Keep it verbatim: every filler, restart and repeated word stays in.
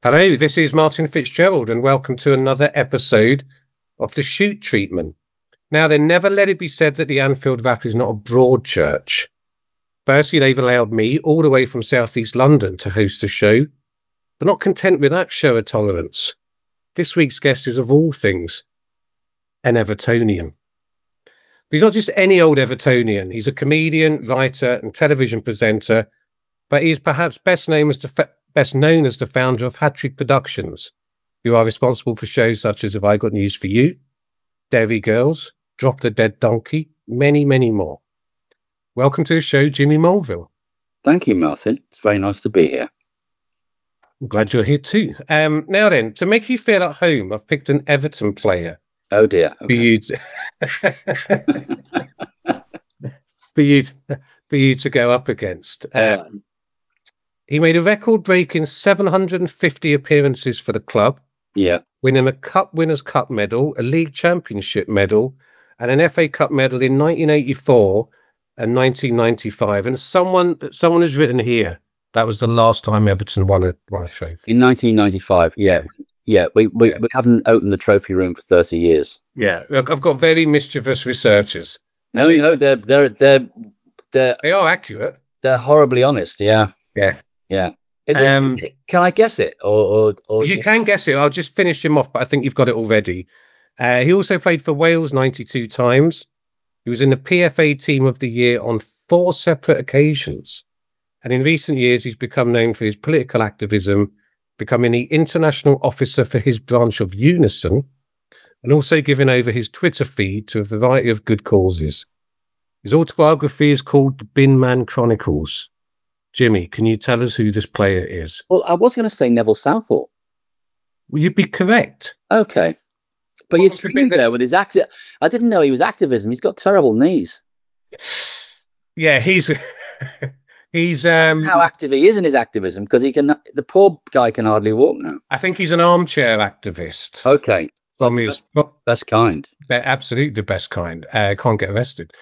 Hello, this is Martin Fitzgerald, and welcome to another episode of The Shoot Treatment. Now, then, never let it be said that the Anfield Wrap is not a broad church. Firstly, they've allowed me, all the way from South East London, to host a show, but not content with that show of tolerance. This week's guest is, of all things, an Evertonian. But he's not just any old Evertonian. He's a comedian, writer, and television presenter, but he is perhaps best known as the fa- best known as the founder of Hat-Trick Productions, who are responsible for shows such as Have I Got News for You, Derry Girls, Drop the Dead Donkey, many, many more. Welcome to the show, Jimmy Mulville. Thank you, Martin. It's very nice to be here. I'm glad you're here too. Um, now then, to make you feel at home, I've picked an Everton player. Oh dear. For you to, for you to, for you to go up against. Um, he made a record-breaking seven hundred fifty appearances for the club. Yeah. Winning a Cup Winners' Cup medal, a League Championship medal, and an F A Cup medal in nineteen eighty-four and nineteen ninety-five. And someone, someone has written here that was the last time Everton won a won a trophy in nineteen ninety-five. Yeah. Yeah, we, we, yeah. we haven't opened the trophy room for thirty years. Yeah, I've got very mischievous researchers. No, you know, they're they're they're they're they are accurate. They're horribly honest. Yeah, yeah, yeah. Is um, it, can I guess it, or or, or you can guess it? I'll just finish him off, but I think you've got it already. Uh, he also played for Wales ninety-two times. He was in the P F A Team of the Year on four separate occasions, and in recent years, he's become known for his political activism, becoming the international officer for his branch of Unison, and also giving over his Twitter feed to a variety of good causes. His autobiography is called The Bin Man Chronicles. Jimmy, can you tell us who this player is? Well, I was going to say Neville Southall. Will you be correct? Okay. But you threw me there with his act. I didn't know he was activism. He's got terrible knees. Yeah, he's... He's um how active he is in his activism, because he can. The poor guy can hardly walk now. I think he's an armchair activist. Okay, from his best kind. Absolutely the best kind. Uh, can't get arrested.